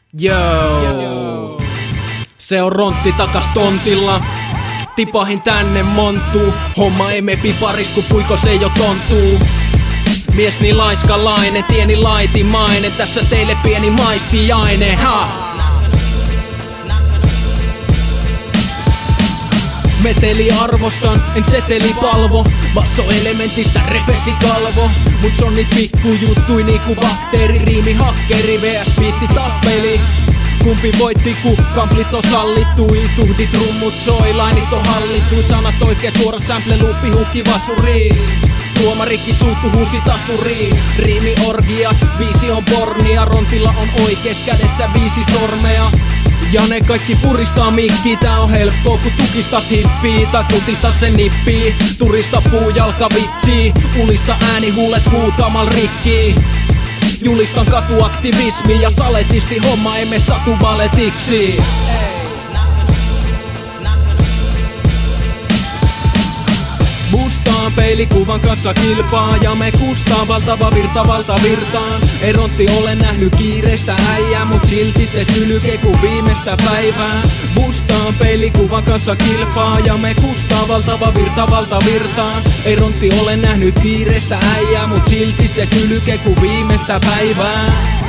Joo. Se on Rontti takas tontilla. Tipahin tänne monttuu. Homma ei me piparis ku puiko se jo tontuu. Mies niin laiskalainen, tieni laitimainen. Tässä teille pieni maistiaine, ha! Meteli arvostan, en seteli palvo. Basso-elementistä repesi kalvo. Mut se on niit pikkujuttui niinku bakteeri. Riimi hakkeri vs biitti tappeli. Kumpi voitti ku kamplit on sallittui. Tuhdit rummut soi, lainit on hallittui. Sanat oikein suora sample luuppi hukki vasuriin. Tuomarikin suuttu huusi tasuriin. Riimi orgiat, biisi on pornia. Rontilla on oikees kädessä 5 sormea. Ja ne kaikki puristaa mikkiä, tää on helppoa ku tukistas hippii. Tai kutistas sen nippii, turista puujalka vitsii. Ulista ääni huulet huutamal rikkii. Julistan katuaktivismi ja saletisti homma emme satu valetiksi. Bustaan peilikuvan kanssa kilpaa ja me kustaan valtava virta valtavirtaan. Ei Rontti ole nähnyt kiireistä äijää, mut silti se sylkee ku viimeistä päivää. Bustaan peilikuvan kanssa kilpaa ja me kustaan valtava virta valtavirtaan. Ei Rontti ole nähnyt kiireistä äijää, mut silti se sylkee ku viimeistä päivää.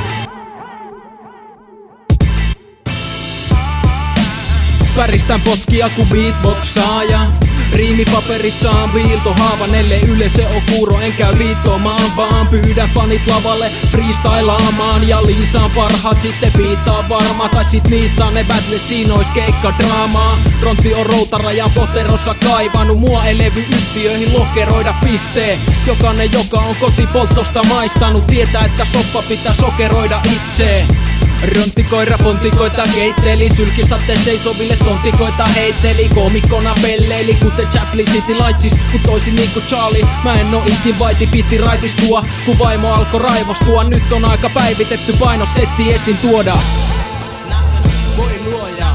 Väristän poskia ku beatboxaaja. Riimipaperissa on viilto haavanelle, yleisö on kuuro en käy viittomaan. Vaan pyydän fanit lavalle freestylaamaan. Ja liisaan parhaat sitten viittaa varma. Tai sit niittaa ne battle, siinä ois keikkadraamaa. Rontti on routarajan poterossa kaivannut. Mua ei levyyhtiöihin lokeroida pistee. Jokainen joka on kotipoltosta maistanut tietää että soppa pitää sokeroida itseen. Ronttikoira pontikoita keitteli, sylkisatteen seisoville sontikoita heitteli. Koomikona pelleili, kuten Chaplin City Lightsis, kun toisin niinku Charlie. Mä en oo ikin vaiti, piti raitistua, kun vaimo alkoi raivostua. Nyt on aika päivitetty painosetti esiin tuoda. Voi luoja.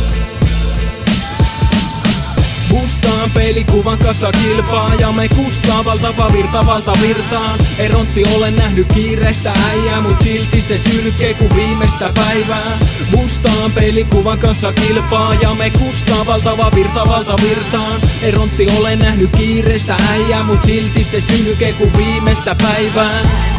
Bustaan peilikuvan kanssa kilpaa ja me kustaa valtava virta valtavirtaan. Ei Rontti ole nähnyt kiireistä äijää, mut silti se sylkee ku viimeistä päivää. Bustaan peilikuvan kanssa kilpaa ja me kustaa valtava virta valtavirtaan. Ei Rontti ole nähnyt kiireistä äijää, mut silti se sylkee ku viimeistä päivää.